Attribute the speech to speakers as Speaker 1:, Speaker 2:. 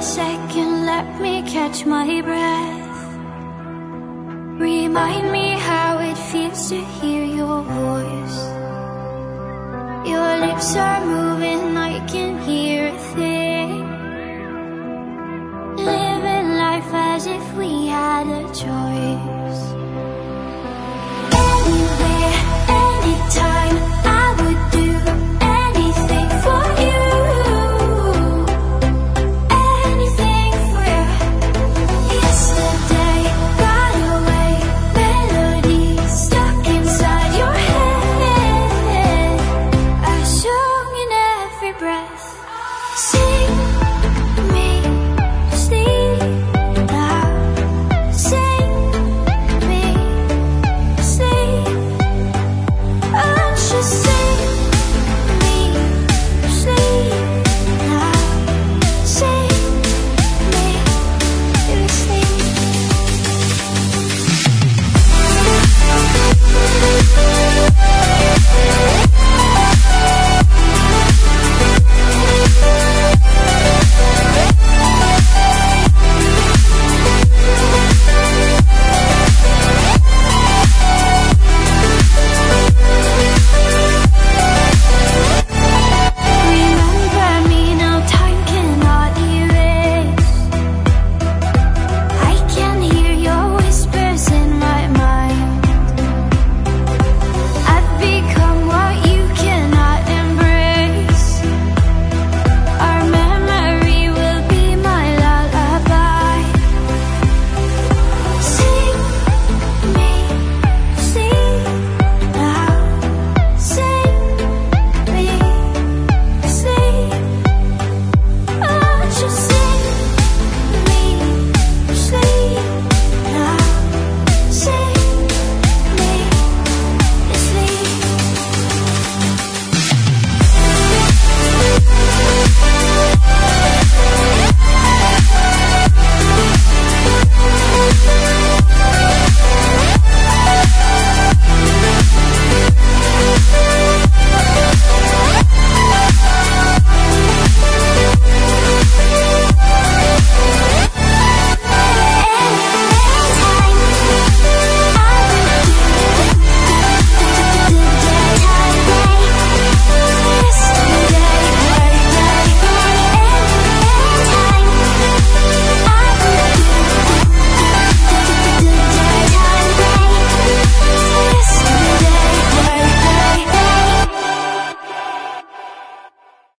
Speaker 1: second, let me catch my breath. Remind me how it feels to hear your voice. Your lips are moving, I can hear a thing. Living life as if we had a choice. Anywhere, anytime, I would do anything for you. Anything for you. Yesterday got away, melody stuck inside your head. I sung in every breath.